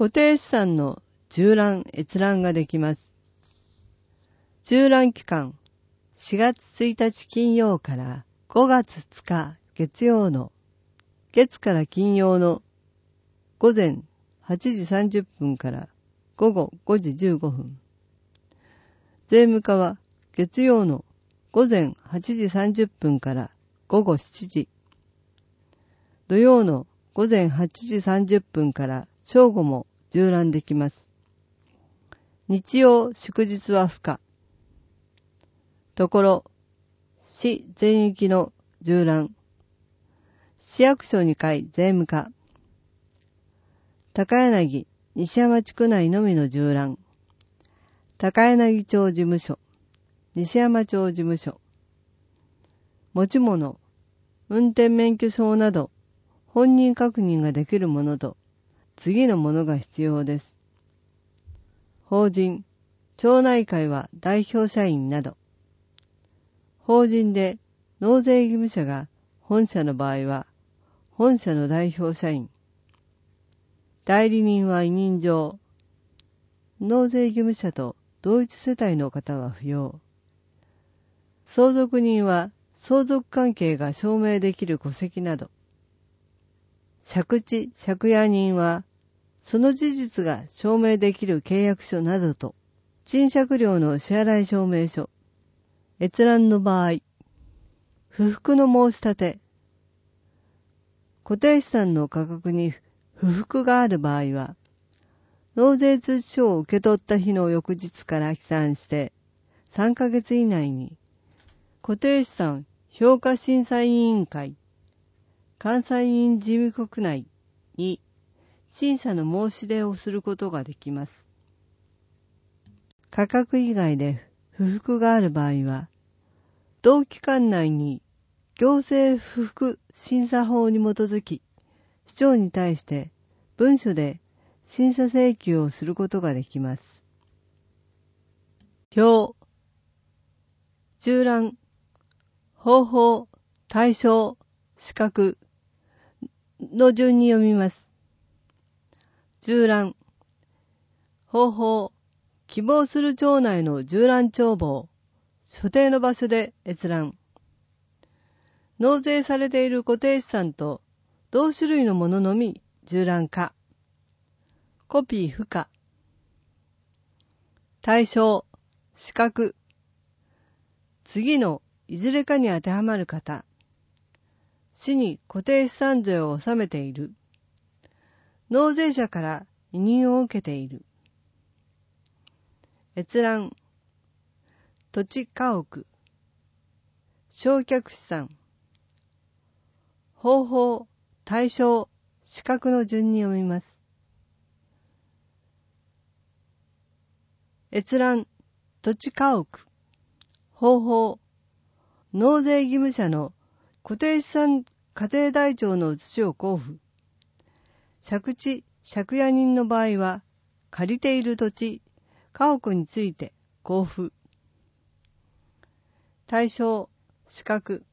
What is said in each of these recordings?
固定資産の縦覧閲覧ができます。縦覧期間、4月1日金曜から5月2日月曜の月から金曜の午前8時30分から午後5時15分。税務課は月曜の午前8時30分から午後7時。土曜の午前8時30分から正午も縦覧できます。日曜祝日は不可。ところ、市全域の縦覧。市役所2階税務課。高柳、西山地区内のみの縦覧。高柳町事務所、西山町事務所。持ち物、運転免許証など、本人確認ができるものと、次のものが必要です。法人、町内会は代表社員など。法人で納税義務者が本社の場合は、本社の代表社員。代理人は委任状。納税義務者と同一世帯の方は不要。相続人は相続関係が証明できる戸籍など。借地・借家人はその事実が証明できる契約書などと、賃借料の支払い証明書。閲覧の場合、不服の申し立て。固定資産の価格に不服がある場合は、納税通知書を受け取った日の翌日から起算して3ヶ月以内に、固定資産評価審査委員会、監査院事務局内に審査の申し出をすることができます。価格以外で不服がある場合は、同期間内に行政不服審査法に基づき、市長に対して文書で審査請求をすることができます。表、縦覧、方法、対象、資格の順に読みます。縦覧、方法、希望する町内の縦覧帳簿、所定の場所で閲覧。納税されている固定資産と同種類のもののみ縦覧可。コピー不可。対象、資格。次のいずれかに当てはまる方。市に固定資産税を納めている。納税者から委任を受けている。閲覧、土地家屋、償却資産、方法、対象、資格の順に読みます。閲覧、土地家屋、方法、納税義務者の固定資産課税台帳の写しを交付。借地・借家人の場合は、借りている土地、家屋について交付。対象、資格。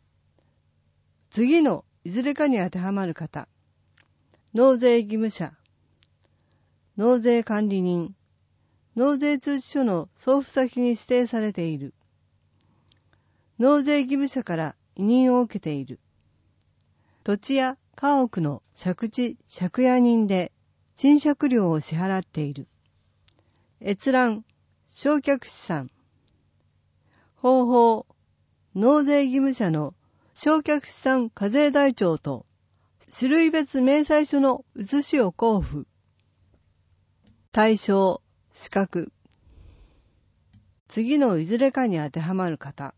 次のいずれかに当てはまる方。納税義務者。納税管理人。納税通知書の送付先に指定されている。納税義務者から委任を受けている。土地や家屋の借地・借家人で賃借料を支払っている。閲覧、償却資産。方法、納税義務者の償却資産課税台帳と種類別明細書の写しを交付。対象、資格。次のいずれかに当てはまる方。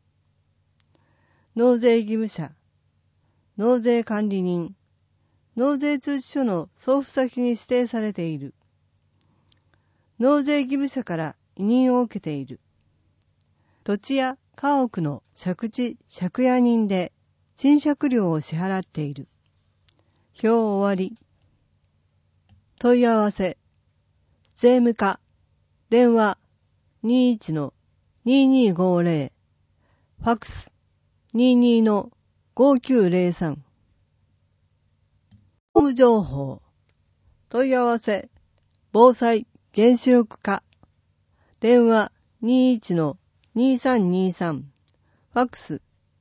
納税義務者、納税管理人、納税通知書の送付先に指定されている。納税義務者から委任を受けている。土地や家屋の借地・借家人で賃借料を支払っている。表終わり。問い合わせ。税務課。電話 21-2250。ファックス 22-5903。法務情報。 問い合わせ、防災原子力課。電話 21-2323。ファックス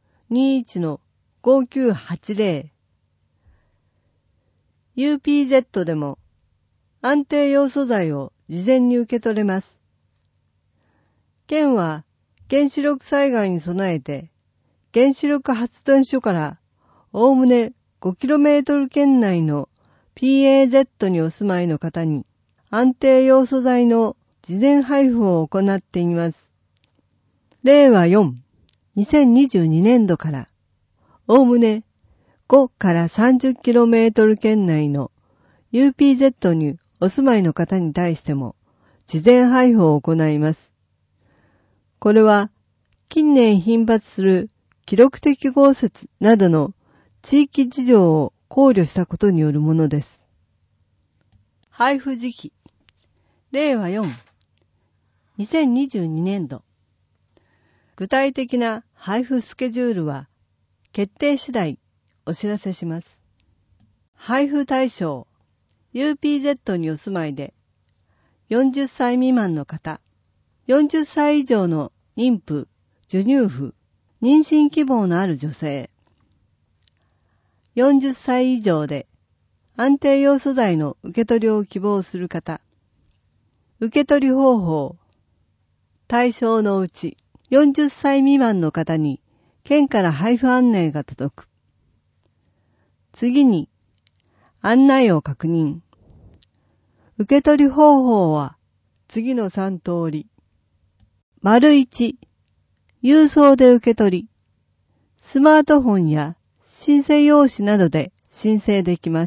21-5980。UPZ でも安定ヨウ素材を事前に受け取れます。県は原子力災害に備えて原子力発電所からおおむね 5km 圏内の PAZ にお住まいの方に安定ヨウ素材の事前配布を行っています。令和4、2022年度からおおむね5から 30km 圏内の UPZ にお住まいの方に対しても事前配布を行います。これは近年頻発する記録的豪雪などの地域事情を考慮したことによるものです。配布時期、令和4、2022年度。具体的な配布スケジュールは決定次第お知らせします。配布対象、UPZ にお住まいで40歳未満の方、40歳以上の妊婦、授乳婦、妊娠希望のある女性、40歳以上で安定ヨウ素材の受け取りを希望する方、受け取り方法、対象のうち40歳未満の方に県から配布案内が届く。次に案内を確認。受け取り方法は次の3通り。1、郵送で受け取り。スマートフォンや申請用紙などで申請できます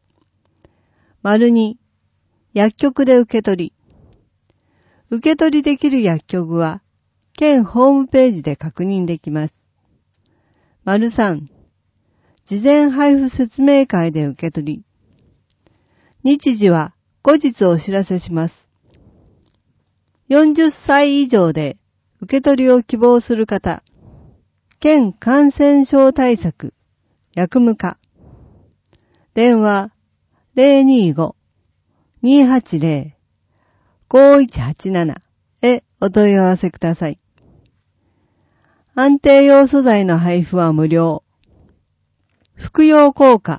。2、薬局で受け取り。受け取りできる薬局は県ホームページで確認できます。3、事前配布説明会で受け取り。日時は後日お知らせします。40歳以上で受け取りを希望する方、県感染症対策薬務課、電話 025-280-5187 へお問い合わせください。安定ヨウ素材の配布は無料。服用効果。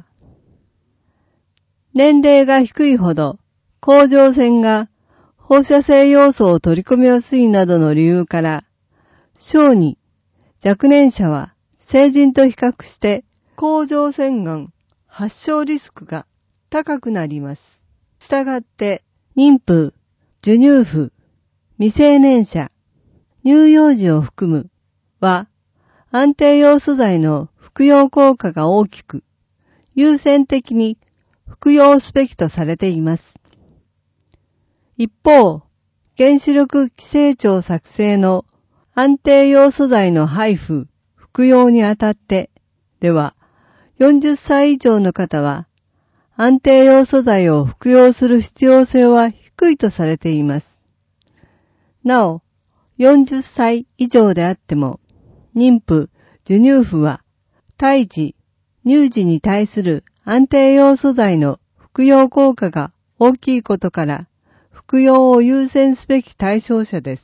年齢が低いほど甲状腺が放射性ヨウ素を取り込みやすいなどの理由から、小児、若年者は成人と比較して甲状腺がん発症リスクが高くなります。したがって妊婦、授乳婦、未成年者、乳幼児を含むは安定ヨウ素材の服用効果が大きく、優先的に服用すべきとされています。一方、原子力規制庁作成の安定ヨウ素材の配布、服用にあたってでは、40歳以上の方は安定ヨウ素材を服用する必要性は低いとされています。なお、40歳以上であっても、妊婦、授乳婦は、胎児、乳児に対する安定ヨウ素材の服用効果が大きいことから、服用を優先すべき対象者です。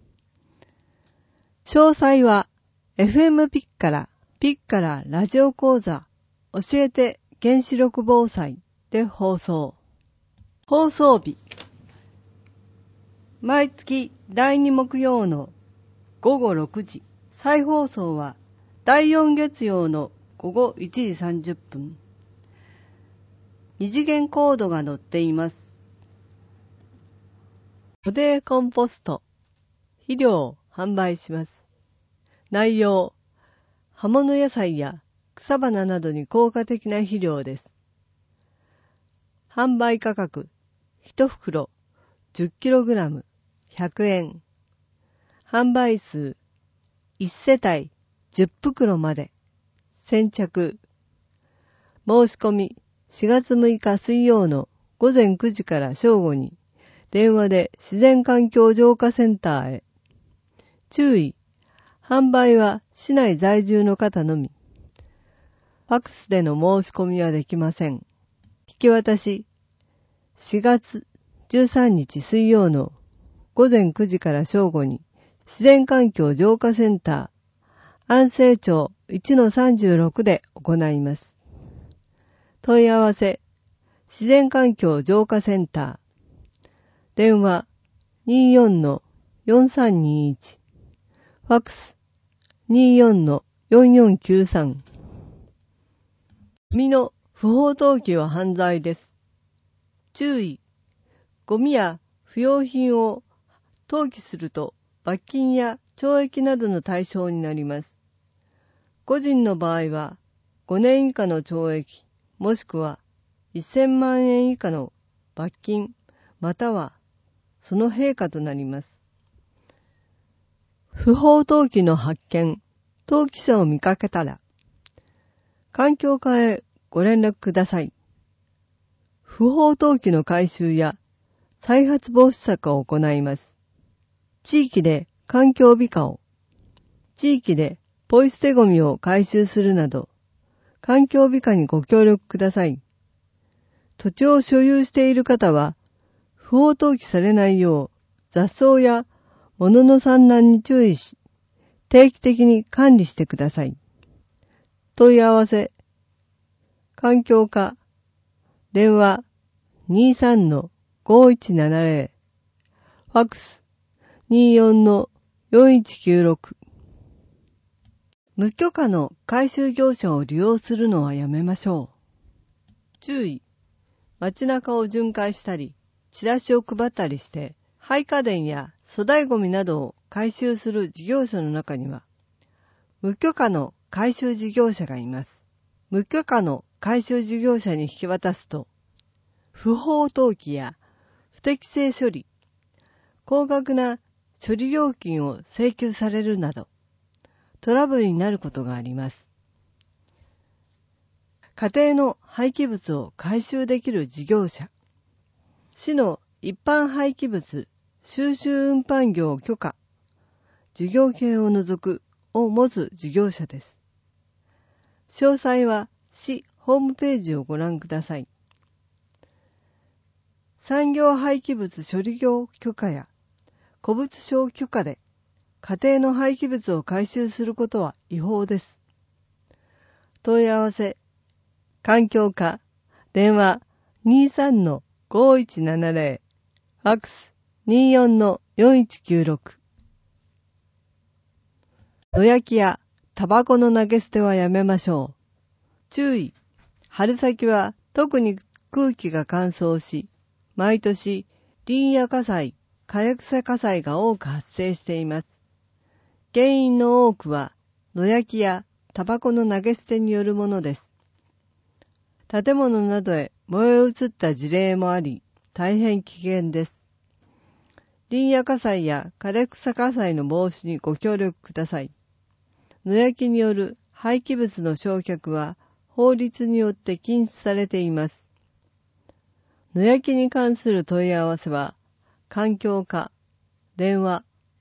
詳細は、FM ピッカララジオ講座、教えて原子力防災で放送。放送日。毎月第2木曜の午後6時。再放送は第4月曜の午後1時30分。2次元コードが載っています。固定コンポスト、肥料を販売します。内容、葉物野菜や草花などに効果的な肥料です。販売価格、1袋 10kg 100円。販売数、1世帯10袋まで。先着。申し込み、4月6日水曜の午前9時から正午に、電話で自然環境浄化センターへ。注意、販売は市内在住の方のみ。ファックスでの申し込みはできません。引き渡し、 4月13日水曜の午前9時から正午に自然環境浄化センター安政町 1-36 で行います。問い合わせ自然環境浄化センター電話 24-4321 ファックス 24-4493 ゴミの不法投棄は犯罪です。注意。ゴミや不要品を投棄すると罰金や懲役などの対象になります。個人の場合は5年以下の懲役もしくは1000万円以下の罰金またはその陛下となります。不法投棄の発見、投棄者を見かけたら環境課へご連絡ください。不法投棄の回収や再発防止策を行います。地域で環境美化を、地域でポイ捨てゴミを回収するなど、環境美化にご協力ください。土地を所有している方は、不法投棄されないよう雑草や物の散乱に注意し、定期的に管理してください。問い合わせ、環境課、電話 23-5170、ファックス 24-4196。無許可の回収業者を利用するのはやめましょう。注意。街中を巡回したり、チラシを配ったりして、廃家電や粗大ゴミなどを回収する事業者の中には、無許可の回収事業者がいます。無許可の回収事業者に引き渡すと、不法投棄や不適正処理、高額な処理料金を請求されるなど、トラブルになることがあります。家庭の廃棄物を回収できる事業者、市の一般廃棄物収集運搬業許可、事業系を除くを持つ事業者です。詳細は市ホームページをご覧ください。産業廃棄物処理業許可や古物商許可で家庭の廃棄物を回収することは違法です。問い合わせ、環境課、電話 23-5170、ファックス 24-4196。野焼きやタバコの投げ捨てはやめましょう。注意。春先は特に空気が乾燥し、毎年林野火災、枯れ草火災が多く発生しています。原因の多くは野焼きやタバコの投げ捨てによるものです。建物などへ燃え移った事例もあり、大変危険です。林野火災や枯れ草火災の防止にご協力ください。野焼きによる廃棄物の焼却は法律によって禁止されています。野焼きに関する問い合わせは、環境課、電話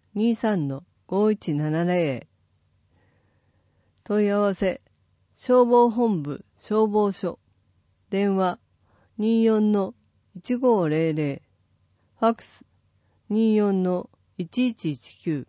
23-5170。問い合わせ、消防本部消防署、電話 24-1500、ファックス 24-1119。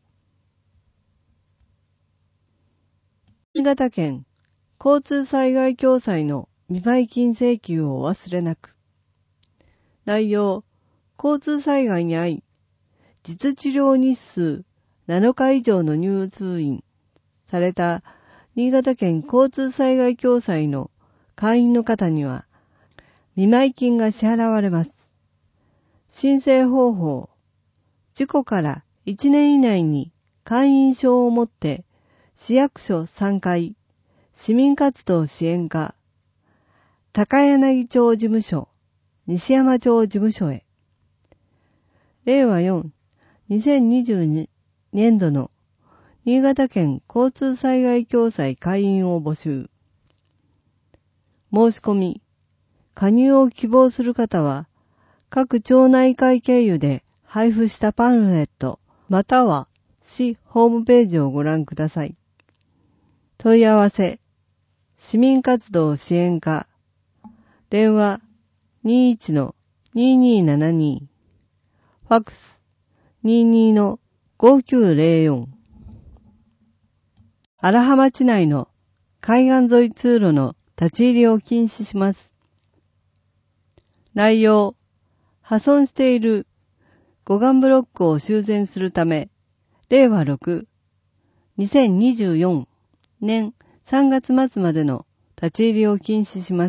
新潟県交通災害共済の未売金請求をお忘れなく。内容、交通災害に遭い、実治療日数7日以上の入通院された新潟県交通災害共済の会員の方には、未売金が支払われます。申請方法、事故から1年以内に会員証を持って市役所3階、市民活動支援課、高柳町事務所、西山町事務所へ。令和4、2022年度の新潟県交通災害共済会員を募集。申し込み、加入を希望する方は、各町内会経由で配布したパンフレット、または市ホームページをご覧ください。問い合わせ、市民活動支援課、電話 2272、ファックス 22-5904。荒浜地内の海岸沿い通路の立ち入りを禁止します。内容、破損している護岸ブロックを修繕するため、令和6、2024年3月末までの立ち入りを禁止します。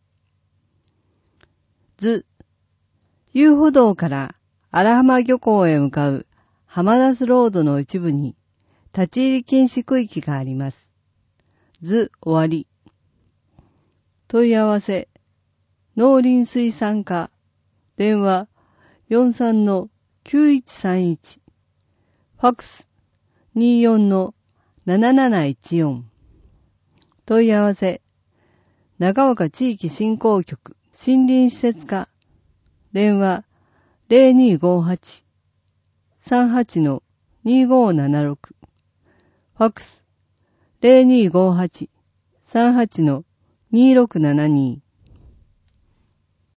図、遊歩道から荒浜漁港へ向かう浜田スロードの一部に立ち入り禁止区域があります。図終わり。問い合わせ、農林水産課、電話 43-9131、ファックス 24-7714。問い合わせ、長岡地域振興局、森林施設課、電話 0258-38-2576、ファックス 0258-38-2672。